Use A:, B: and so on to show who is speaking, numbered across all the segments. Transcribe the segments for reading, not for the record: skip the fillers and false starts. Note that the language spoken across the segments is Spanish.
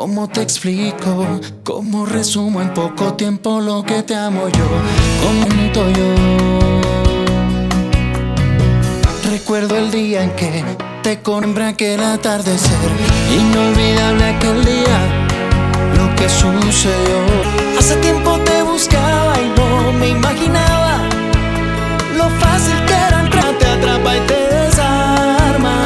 A: ¿Cómo te explico? ¿Cómo resumo en poco tiempo lo que te amo yo? Comento yo. Recuerdo el día en que te conocí, aquel atardecer, inolvidable aquel día, lo que sucedió. Hace tiempo te buscaba y no me imaginaba lo fácil que era entrar, te atrapa y te desarma.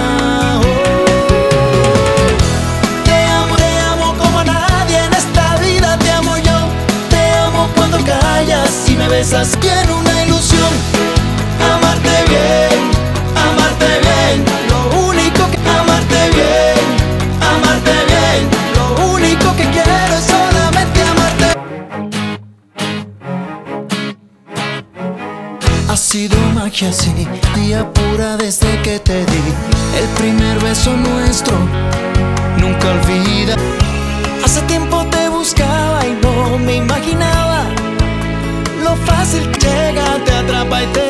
A: Te amo como a nadie en esta vida, te amo yo. Te amo cuando callas y me besas, y en una ilusión, amarte bien, amarte bien. Lo único que amarte bien, amarte bien. Lo único que quiero es solamente amarte. Ha sido magia, sí, día pura desde que te di el primer beso nuestro, nunca olvida. Hace tiempo te buscaba y no me imaginaba lo fácil que llega, te atrapa y te